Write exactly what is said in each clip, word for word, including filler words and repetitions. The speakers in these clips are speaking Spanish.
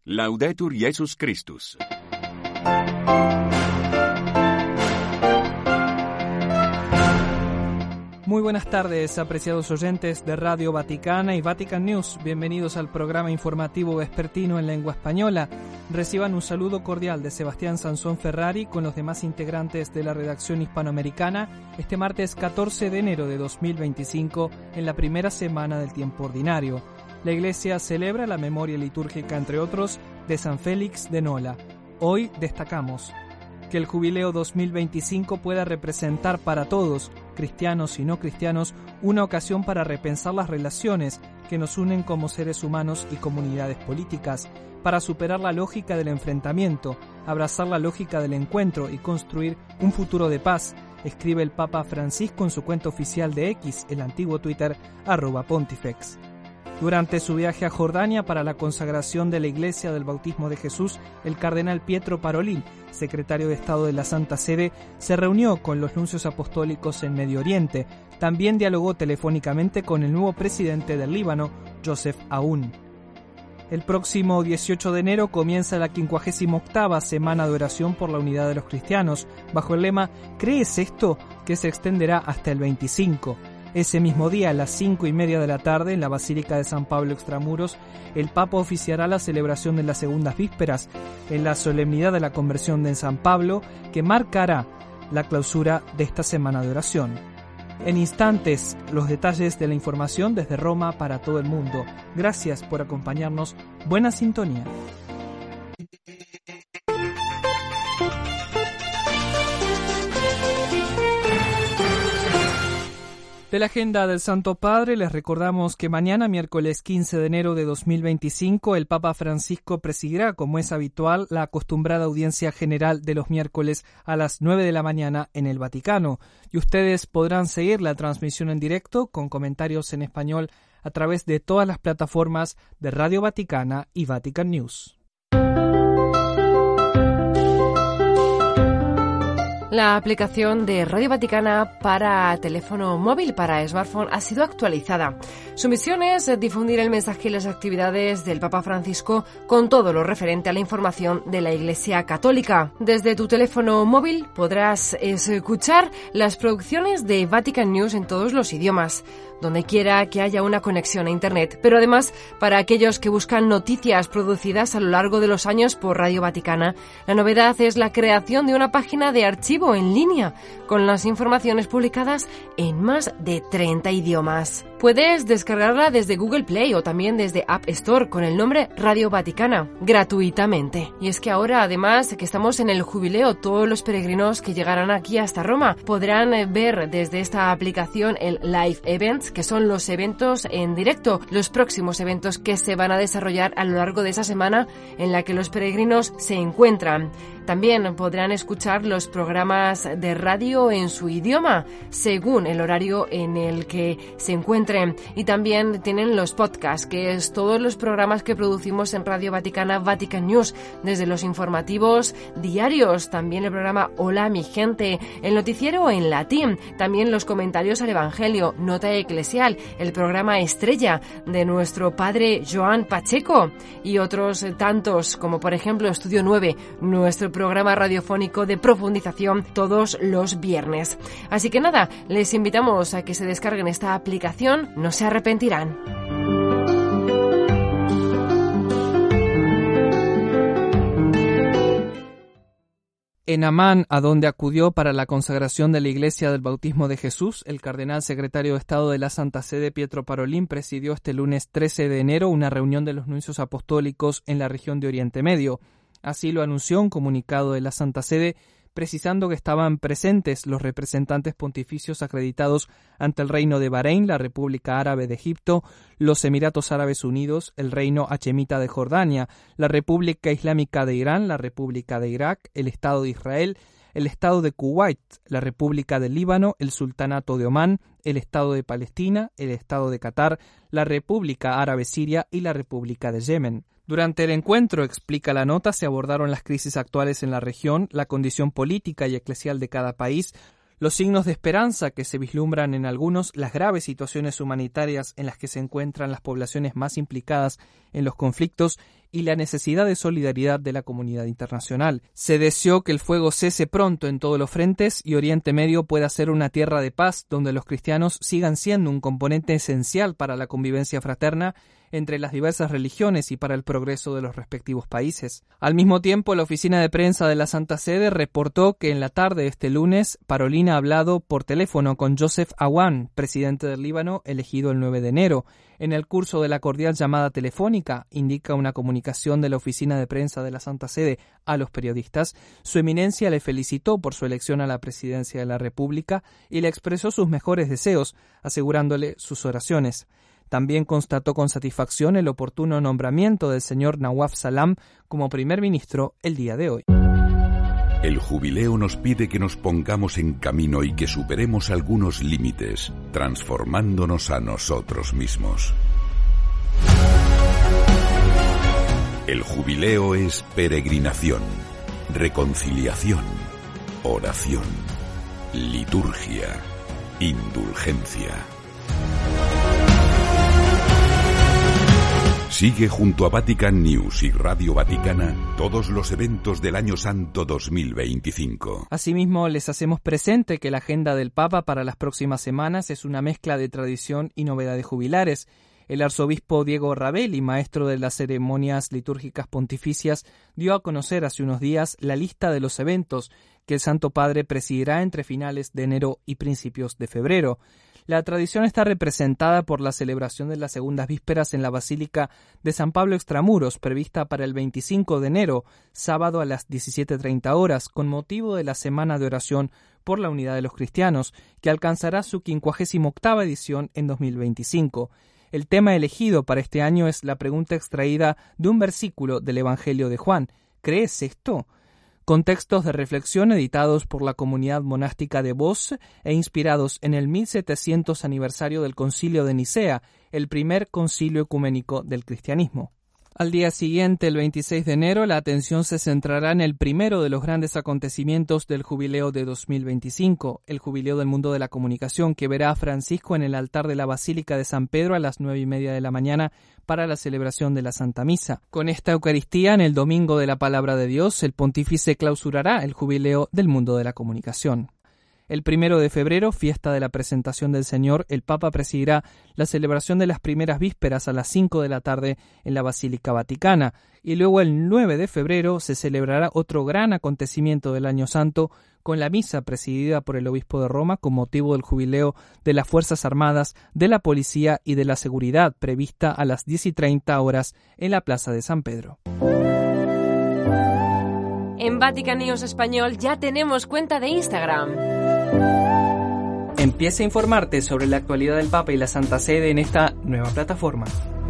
Laudetur Jesus Christus. Muy buenas tardes, apreciados oyentes de Radio Vaticana y Vatican News. Bienvenidos al programa informativo vespertino en lengua española. Reciban un saludo cordial de Sebastián Sansón Ferrari con los demás integrantes de la redacción hispanoamericana este martes catorce de enero de dos mil veinticinco, en la primera semana del tiempo ordinario. La Iglesia celebra la memoria litúrgica, entre otros, de San Félix de Nola. Hoy destacamos que el Jubileo dos mil veinticinco pueda representar para todos, cristianos y no cristianos, una ocasión para repensar las relaciones que nos unen como seres humanos y comunidades políticas, para superar la lógica del enfrentamiento, abrazar la lógica del encuentro y construir un futuro de paz, escribe el Papa Francisco en su cuenta oficial de X, el antiguo Twitter, arroba Pontifex. Durante su viaje a Jordania para la consagración de la Iglesia del Bautismo de Jesús, el cardenal Pietro Parolin, secretario de Estado de la Santa Sede, se reunió con los nuncios apostólicos en Medio Oriente. También dialogó telefónicamente con el nuevo presidente del Líbano, Joseph Aoun. El próximo dieciocho de enero comienza la quincuagésima octava Semana de Oración por la Unidad de los Cristianos, bajo el lema «¿Crees esto?», que se extenderá hasta el veinticinco. Ese mismo día, a las cinco y media de la tarde, en la Basílica de San Pablo Extramuros, el Papa oficiará la celebración de las segundas vísperas, en la solemnidad de la conversión de San Pablo, que marcará la clausura de esta semana de oración. En instantes, los detalles de la información desde Roma para todo el mundo. Gracias por acompañarnos. Buena sintonía. De la agenda del Santo Padre les recordamos que mañana, miércoles quince de enero de dos mil veinticinco, el Papa Francisco presidirá, como es habitual, la acostumbrada audiencia general de los miércoles a las nueve de la mañana en el Vaticano. Y ustedes podrán seguir la transmisión en directo con comentarios en español a través de todas las plataformas de Radio Vaticana y Vatican News. La aplicación de Radio Vaticana para teléfono móvil, para smartphone, ha sido actualizada. Su misión es difundir el mensaje y las actividades del Papa Francisco con todo lo referente a la información de la Iglesia Católica. Desde tu teléfono móvil podrás escuchar las producciones de Vatican News en todos los idiomas, donde quiera que haya una conexión a Internet, pero además para aquellos que buscan noticias producidas a lo largo de los años por Radio Vaticana, la novedad es la creación de una página de archivo en línea con las informaciones publicadas en más de treinta idiomas. Puedes descargarla desde Google Play o también desde App Store con el nombre Radio Vaticana, gratuitamente. Y es que ahora, además que estamos en el jubileo, todos los peregrinos que llegarán aquí hasta Roma podrán ver desde esta aplicación el Live Events, que son los eventos en directo, los próximos eventos que se van a desarrollar a lo largo de esa semana en la que los peregrinos se encuentran. También podrán escuchar los programas de radio en su idioma, según el horario en el que se encuentren. Y también tienen los podcasts, que es todos los programas que producimos en Radio Vaticana, Vatican News, desde los informativos diarios, también el programa Hola mi gente, el noticiero en latín, también los comentarios al Evangelio, Nota Eclesial, el programa estrella de nuestro padre Joan Pacheco y otros tantos, como por ejemplo Estudio nueve, nuestro programa radiofónico de profundización todos los viernes. Así que nada, les invitamos a que se descarguen esta aplicación, no se arrepentirán. En Amán, a donde acudió para la consagración de la Iglesia del Bautismo de Jesús, el cardenal secretario de Estado de la Santa Sede, Pietro Parolin, presidió este lunes trece de enero una reunión de los nuncios apostólicos en la región de Oriente Medio. Así lo anunció un comunicado de la Santa Sede, precisando que estaban presentes los representantes pontificios acreditados ante el Reino de Bahrein, la República Árabe de Egipto, los Emiratos Árabes Unidos, el Reino Hachemita de Jordania, la República Islámica de Irán, la República de Irak, el Estado de Israel, el Estado de Kuwait, la República del Líbano, el Sultanato de Omán, el Estado de Palestina, el Estado de Qatar, la República Árabe Siria y la República de Yemen. Durante el encuentro, explica la nota, se abordaron las crisis actuales en la región, la condición política y eclesial de cada país, los signos de esperanza que se vislumbran en algunos, las graves situaciones humanitarias en las que se encuentran las poblaciones más implicadas en los conflictos y la necesidad de solidaridad de la comunidad internacional. Se deseó que el fuego cese pronto en todos los frentes y Oriente Medio pueda ser una tierra de paz donde los cristianos sigan siendo un componente esencial para la convivencia fraterna entre las diversas religiones y para el progreso de los respectivos países. Al mismo tiempo, la oficina de prensa de la Santa Sede reportó que en la tarde de este lunes, Parolin ha hablado por teléfono con Joseph Aoun, presidente del Líbano, elegido el nueve de enero. En el curso de la cordial llamada telefónica, indica una comunicación de la oficina de prensa de la Santa Sede a los periodistas, su eminencia le felicitó por su elección a la presidencia de la República y le expresó sus mejores deseos, asegurándole sus oraciones. También constató con satisfacción el oportuno nombramiento del señor Nawaf Salam como primer ministro el día de hoy. El jubileo nos pide que nos pongamos en camino y que superemos algunos límites, transformándonos a nosotros mismos. El jubileo es peregrinación, reconciliación, oración, liturgia, indulgencia. Sigue junto a Vatican News y Radio Vaticana todos los eventos del Año Santo dos mil veinticinco. Asimismo, les hacemos presente que la agenda del Papa para las próximas semanas es una mezcla de tradición y novedades jubilares. El arzobispo Diego Ravelli, maestro de las ceremonias litúrgicas pontificias, dio a conocer hace unos días la lista de los eventos que el Santo Padre presidirá entre finales de enero y principios de febrero. La tradición está representada por la celebración de las segundas vísperas en la Basílica de San Pablo Extramuros, prevista para el veinticinco de enero, sábado a las diecisiete treinta horas, con motivo de la Semana de Oración por la Unidad de los Cristianos, que alcanzará su quincuagésima octava edición en dos mil veinticinco. El tema elegido para este año es la pregunta extraída de un versículo del Evangelio de Juan. ¿Crees esto? Contextos de reflexión editados por la comunidad monástica de Vos e inspirados en el mil setecientos aniversario del Concilio de Nicea, el primer concilio ecuménico del cristianismo. Al día siguiente, el veintiséis de enero, la atención se centrará en el primero de los grandes acontecimientos del jubileo de dos mil veinticinco, el jubileo del mundo de la comunicación, que verá a Francisco en el altar de la Basílica de San Pedro a las nueve y media de la mañana para la celebración de la Santa Misa. Con esta Eucaristía, en el Domingo de la Palabra de Dios, el pontífice clausurará el jubileo del mundo de la comunicación. El primero de febrero, fiesta de la presentación del Señor, el Papa presidirá la celebración de las primeras vísperas a las cinco de la tarde en la Basílica Vaticana, y luego el nueve de febrero se celebrará otro gran acontecimiento del Año Santo con la misa presidida por el Obispo de Roma con motivo del jubileo de las Fuerzas Armadas, de la Policía y de la Seguridad, prevista a las diez y treinta horas en la Plaza de San Pedro. En Vatican News Español ya tenemos cuenta de Instagram. Empieza a informarte sobre la actualidad del Papa y la Santa Sede en esta nueva plataforma.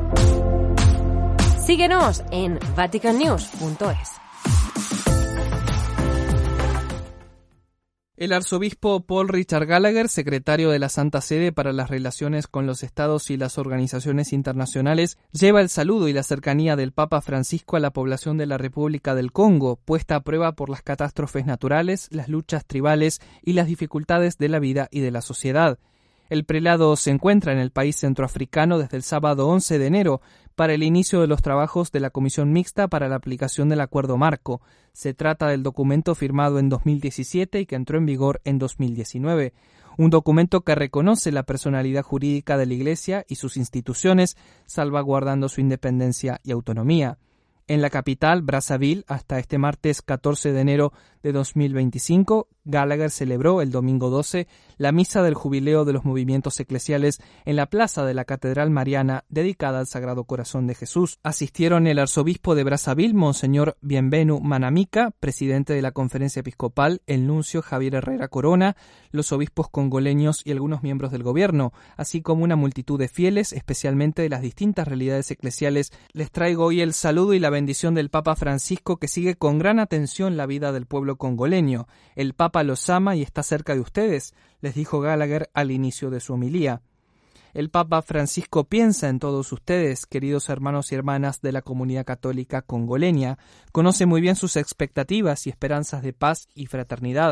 Síguenos en vatican news punto es. El arzobispo Paul Richard Gallagher, secretario de la Santa Sede para las relaciones con los estados y las organizaciones internacionales, lleva el saludo y la cercanía del Papa Francisco a la población de la República del Congo, puesta a prueba por las catástrofes naturales, las luchas tribales y las dificultades de la vida y de la sociedad. El prelado se encuentra en el país centroafricano desde el sábado once de enero para el inicio de los trabajos de la Comisión Mixta para la aplicación del Acuerdo Marco. Se trata del documento firmado en dos mil diecisiete y que entró en vigor en dos mil diecinueve. Un documento que reconoce la personalidad jurídica de la Iglesia y sus instituciones, salvaguardando su independencia y autonomía. En la capital, Brazzaville, hasta este martes catorce de enero de dos mil veinticinco, Gallagher celebró el domingo doce la misa del jubileo de los movimientos eclesiales en la plaza de la Catedral Mariana dedicada al Sagrado Corazón de Jesús. Asistieron el arzobispo de Brazzaville, Monseñor Bienvenu Manamika, presidente de la Conferencia Episcopal, el nuncio Javier Herrera Corona, los obispos congoleños y algunos miembros del gobierno, así como una multitud de fieles, especialmente de las distintas realidades eclesiales. Les traigo hoy el saludo y la bendición del Papa Francisco, que sigue con gran atención la vida del pueblo congoleño. El Papa los ama y está cerca de ustedes, les dijo Gallagher al inicio de su homilía. El Papa Francisco piensa en todos ustedes, queridos hermanos y hermanas de la comunidad católica congoleña. Conoce muy bien sus expectativas y esperanzas de paz y fraternidad.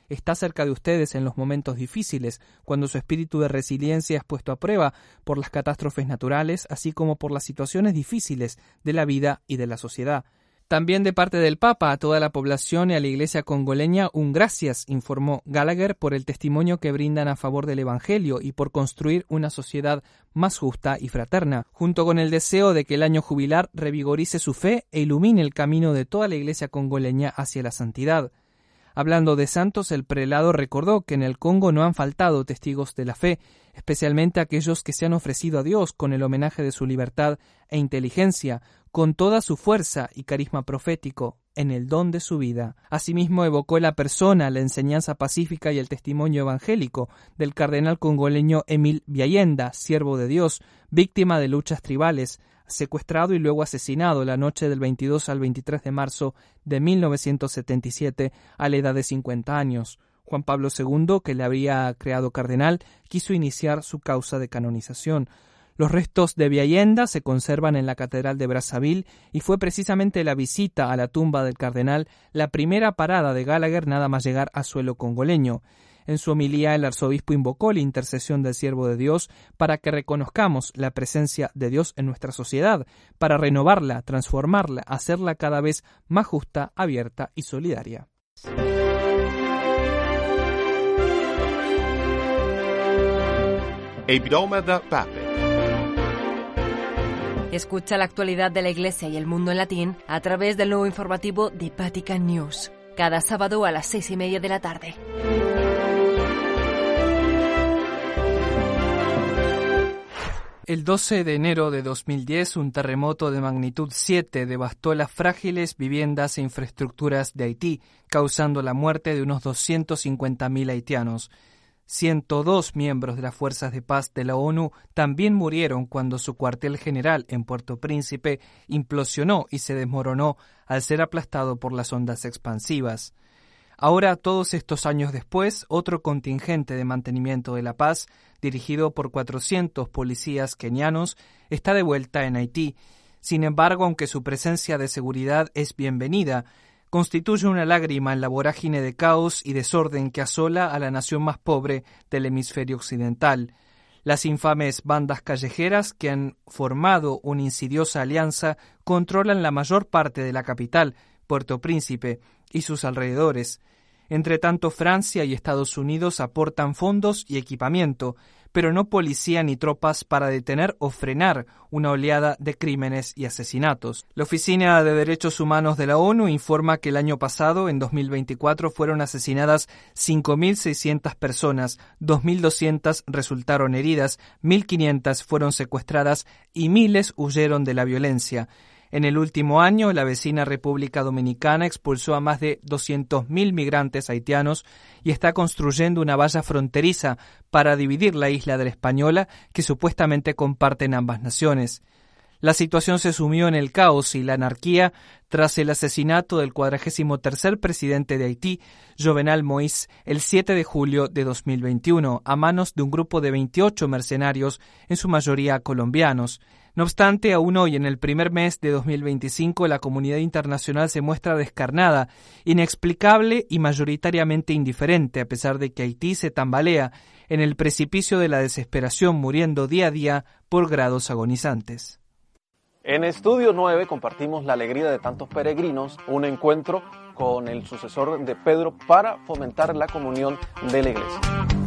está cerca de ustedes en los momentos difíciles, cuando su espíritu de resiliencia es puesto a prueba por las catástrofes naturales, así como por las situaciones difíciles de la vida y de la sociedad. También de parte del Papa a toda la población y a la Iglesia congoleña un gracias, informó Gallagher, por el testimonio que brindan a favor del Evangelio y por construir una sociedad más justa y fraterna, junto con el deseo de que el año jubilar revigorice su fe e ilumine el camino de toda la Iglesia congoleña hacia la santidad. Hablando de santos, el prelado recordó que en el Congo no han faltado testigos de la fe, especialmente aquellos que se han ofrecido a Dios con el homenaje de su libertad e inteligencia, con toda su fuerza y carisma profético, en el don de su vida. Asimismo evocó la persona, la enseñanza pacífica y el testimonio evangélico del cardenal congoleño Emile Biayenda, siervo de Dios, víctima de luchas tribales, secuestrado y luego asesinado la noche del veintidós al veintitrés de marzo de mil novecientos setenta y siete a la edad de cincuenta años. Juan Pablo segundo, que le había creado cardenal, quiso iniciar su causa de canonización. Los restos de Biayenda se conservan en la Catedral de Brazzaville y fue precisamente la visita a la tumba del cardenal la primera parada de Gallagher nada más llegar a suelo congoleño. En su homilía, el arzobispo invocó la intercesión del siervo de Dios para que reconozcamos la presencia de Dios en nuestra sociedad, para renovarla, transformarla, hacerla cada vez más justa, abierta y solidaria. Escucha la actualidad de la Iglesia y el mundo en latín a través del nuevo informativo de Vatican News, cada sábado a las seis y media de la tarde. El doce de enero de dos mil diez, un terremoto de magnitud siete devastó las frágiles viviendas e infraestructuras de Haití, causando la muerte de unos doscientos cincuenta mil haitianos. ciento dos miembros de las fuerzas de paz de la ONU también murieron cuando su cuartel general en Puerto Príncipe implosionó y se desmoronó al ser aplastado por las ondas expansivas. Ahora, todos estos años después, otro contingente de mantenimiento de la paz, dirigido por cuatrocientos policías kenianos, está de vuelta en Haití. Sin embargo, aunque su presencia de seguridad es bienvenida, constituye una lágrima en la vorágine de caos y desorden que asola a la nación más pobre del hemisferio occidental. Las infames bandas callejeras que han formado una insidiosa alianza controlan la mayor parte de la capital, Puerto Príncipe, y sus alrededores. Entre tanto, Francia y Estados Unidos aportan fondos y equipamiento, pero no policía ni tropas para detener o frenar una oleada de crímenes y asesinatos. La Oficina de Derechos Humanos de la ONU informa que el año pasado, en dos mil veinticuatro, fueron asesinadas cinco mil seiscientas personas, dos mil doscientas resultaron heridas, mil quinientas fueron secuestradas y miles huyeron de la violencia. En el último año, la vecina República Dominicana expulsó a más de doscientos mil migrantes haitianos y está construyendo una valla fronteriza para dividir la isla de la Española que supuestamente comparten ambas naciones. La situación se sumió en el caos y la anarquía tras el asesinato del cuadragésimo tercer presidente de Haití, Jovenel Moïse, el siete de julio de dos mil veintiuno, a manos de un grupo de veintiocho mercenarios, en su mayoría colombianos. No obstante, aún hoy, en el primer mes de dos mil veinticinco, la comunidad internacional se muestra descarnada, inexplicable y mayoritariamente indiferente, a pesar de que Haití se tambalea en el precipicio de la desesperación, muriendo día a día por grados agonizantes. En Estudio nueve compartimos la alegría de tantos peregrinos, un encuentro con el sucesor de Pedro para fomentar la comunión de la Iglesia.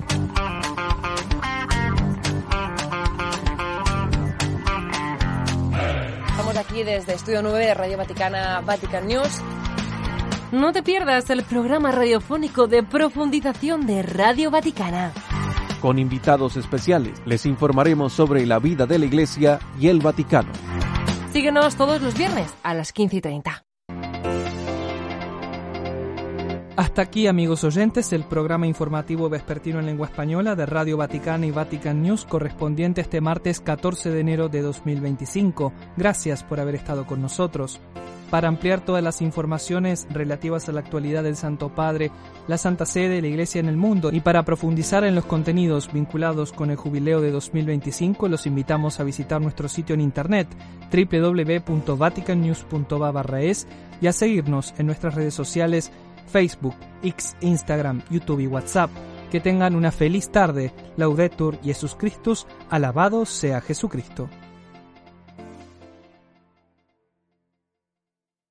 Estamos aquí desde Estudio nueve de Radio Vaticana, Vatican News. No te pierdas el programa radiofónico de profundización de Radio Vaticana. Con invitados especiales les informaremos sobre la vida de la Iglesia y el Vaticano. Síguenos todos los viernes a las quince y treinta. Hasta aquí, amigos oyentes, el programa informativo vespertino en lengua española de Radio Vaticana y Vatican News correspondiente este martes catorce de enero de dos mil veinticinco. Gracias por haber estado con nosotros. Para ampliar todas las informaciones relativas a la actualidad del Santo Padre, la Santa Sede, la Iglesia en el mundo, y para profundizar en los contenidos vinculados con el jubileo de dos mil veinticinco, los invitamos a visitar nuestro sitio en internet doble u doble u doble u punto vatican news punto va barra es y a seguirnos en nuestras redes sociales Facebook, X, Instagram, YouTube y WhatsApp. Que tengan una feliz tarde. Laudetur Jesus Christus, alabado sea Jesucristo.